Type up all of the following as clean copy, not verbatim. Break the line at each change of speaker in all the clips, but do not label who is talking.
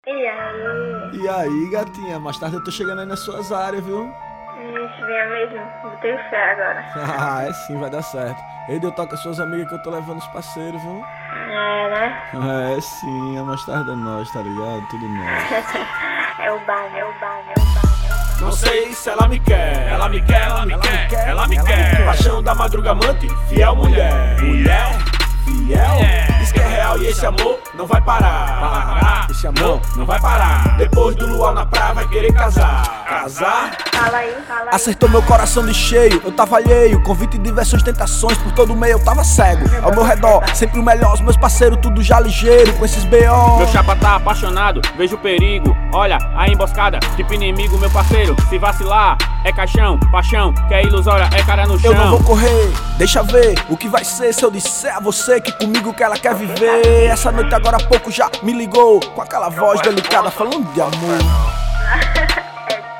E aí?
E aí, gatinha? Mais tarde eu tô chegando aí nas suas áreas, viu?
Ixi, venha mesmo. Vou ter fé agora.
Ah, é sim, vai dar certo. Ei, deu toque às suas amigas que eu tô levando os parceiros, viu?
É, né?
É sim, é mais tarde é nós, tá ligado? Tudo nós.
É o bar, é o bar, é o bar.
Não sei se ela me quer, ela me quer, ela me quer, ela me quer. Paixão da madruga amante, fiel mulher. Mulher, fiel, diz que é real e esse amor não vai parar.
Esse amor
Não vai parar. Depois do luau na praia vai querer casar. Casar?
Fala aí, fala aí.
acertou meu coração de cheio, eu tava alheio, convite, diversões, tentações, por todo meio eu tava cego. Ao meu redor, sempre o melhor, os meus parceiros, tudo já ligeiro, com esses B.O.
Meu chapa tá apaixonado, vejo o perigo. Olha a emboscada, tipo inimigo, meu parceiro. Se vacilar, é caixão, paixão, que é ilusória, é cara no chão.
Eu não vou correr, deixa ver o que vai ser se eu disser a você que comigo que ela quer viver. Essa noite agora há pouco já me ligou, com aquela voz delicada falando de amor.
É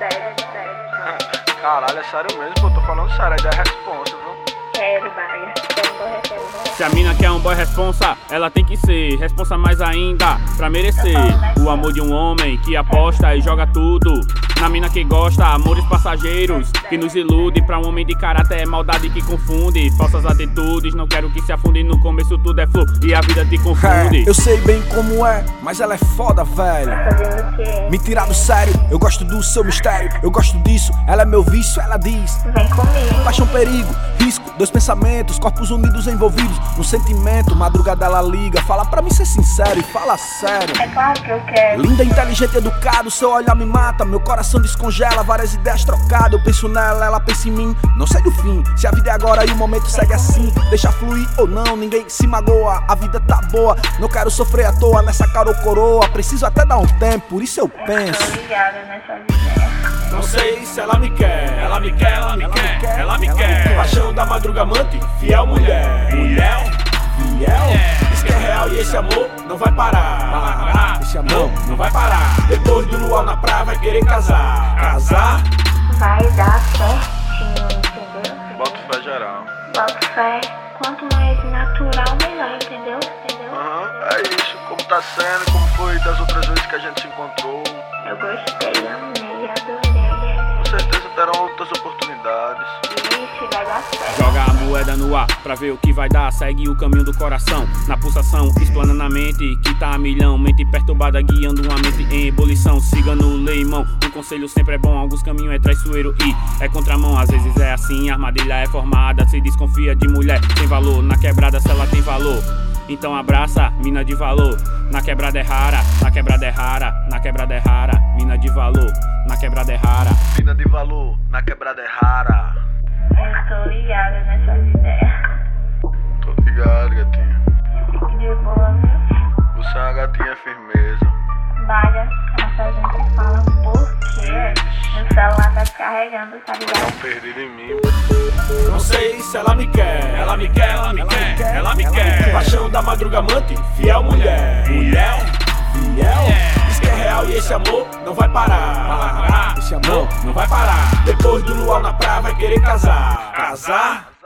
sério.
Caralho, é sério mesmo, pô, tô falando sério, é da responsa, viu?
Quero, Baga. Quero.
Se a mina quer um boy responsa, ela tem que ser responsa mais ainda, pra merecer o amor de um homem que aposta e joga tudo na mina que gosta, amores passageiros que nos ilude. Pra um homem de caráter é maldade que confunde, falsas atitudes, não quero que se afunde. No começo tudo é flor e a vida te confunde.
Eu sei bem como é, mas ela é foda, velho.
Fazendo o quê?
Me tirar do sério, eu gosto do seu mistério, eu gosto disso, ela é meu vício, ela diz.
Vem comigo.
Paixão, perigo, risco, dois pensamentos, corpos unidos envolvidos no sentimento. Madrugada ela liga, fala pra mim ser sincero e fala sério.
É claro que eu quero.
Linda, inteligente, educado, seu olhar me mata, meu coração descongela, várias ideias trocadas. Eu penso nela, ela pensa em mim, não segue o fim. Se a vida é agora e o momento segue assim, deixa fluir ou não, ninguém se magoa. A vida tá boa, não quero sofrer à toa nessa cara ou coroa. Preciso até dar um tempo, por isso eu penso.
Tô ligada nessas ideias.
Não sei se ela me quer, ela me quer, ela me quer, ela me quer. Paixão da madruga amante, fiel mulher. Mulher, fiel, diz que é real e esse amor não vai parar.
Esse amor
Não vai parar. Depois do luau na praia vai querer casar. Casar?
Vai dar certinho, entendeu?
Bota fé geral.
Bota fé. Quanto mais natural, melhor, entendeu?
Aham, é isso, como tá sendo, como foi das outras vezes que a gente se encontrou.
Eu gostei, amei, adorei.
Com certeza terão outras oportunidades.
Ixi, vai dar certo.
Joga a moeda no ar pra ver o que vai dar. Segue o caminho do coração, na pulsação, explanando a mente que tá a milhão. Mente perturbada, guiando uma mente em ebulição. Siga no leimão, um conselho sempre é bom. Alguns caminhos é traiçoeiro e é contramão. Às vezes é assim, a armadilha é formada. Se desconfia de mulher, tem valor. Na quebrada se ela tem valor, então abraça, mina de valor. Na quebrada é rara, na quebrada é rara, na quebrada é rara. Mina de valor, na quebrada é rara.
Mina de valor, na quebrada é rara.
Eu tô ligada nessas ideias.
Tô ligado, gatinha.
Fique de boa, viu?
Você é uma gatinha firmeza.
Baga, essa gente fala porque meu celular tá descarregando, tá ligado?
Não perdido em mim.
Não sei se ela me quer, ela me quer, ela me quer, ela me quer. Paixão da madruga amante, fiel mulher. Mulher, fiel, diz que é real e esse amor não vai parar.
Esse amor
Não vai parar. Depois do luau na praia vai querer casar. Casar?